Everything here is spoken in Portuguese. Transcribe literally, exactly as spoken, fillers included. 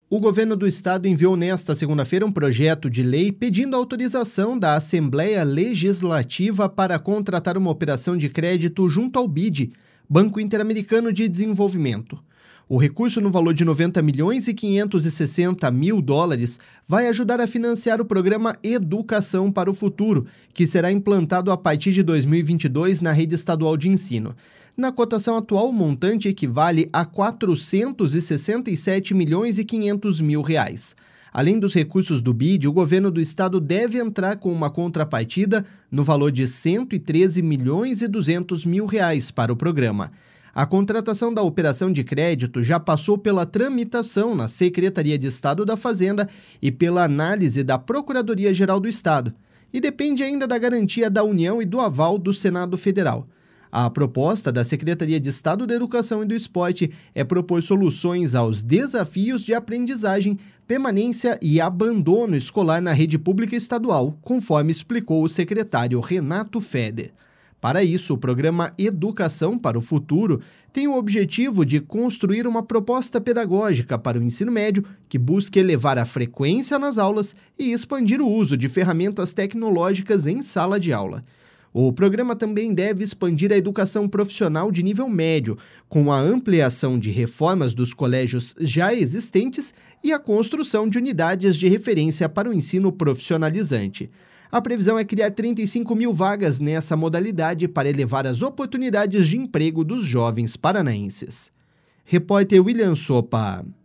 O governo do estado enviou nesta segunda-feira um projeto de lei pedindo autorização da Assembleia Legislativa para contratar uma operação de crédito junto ao B I D, Banco Interamericano de Desenvolvimento. O recurso no valor de noventa milhões e quinhentos e sessenta mil dólares vai ajudar a financiar o programa Educação para o Futuro, que será implantado a partir de dois mil e vinte e dois na rede estadual de ensino. Na cotação atual, o montante equivale a quatrocentos e sessenta e sete milhões e quinhentos mil reais. Além dos recursos do B I D, o governo do estado deve entrar com uma contrapartida no valor de cento e treze milhões e duzentos mil reais para o programa. A contratação da operação de crédito já passou pela tramitação na Secretaria de Estado da Fazenda e pela análise da Procuradoria-Geral do Estado, e depende ainda da garantia da União e do aval do Senado Federal. A proposta da Secretaria de Estado da Educação e do Esporte é propor soluções aos desafios de aprendizagem, permanência e abandono escolar na rede pública estadual, conforme explicou o secretário Renato Feder. Para isso, o programa Educação para o Futuro tem o objetivo de construir uma proposta pedagógica para o ensino médio que busque elevar a frequência nas aulas e expandir o uso de ferramentas tecnológicas em sala de aula. O programa também deve expandir a educação profissional de nível médio, com a ampliação de reformas dos colégios já existentes e a construção de unidades de referência para o ensino profissionalizante. A previsão é criar trinta e cinco mil vagas nessa modalidade para elevar as oportunidades de emprego dos jovens paranaenses. Repórter William Sopa.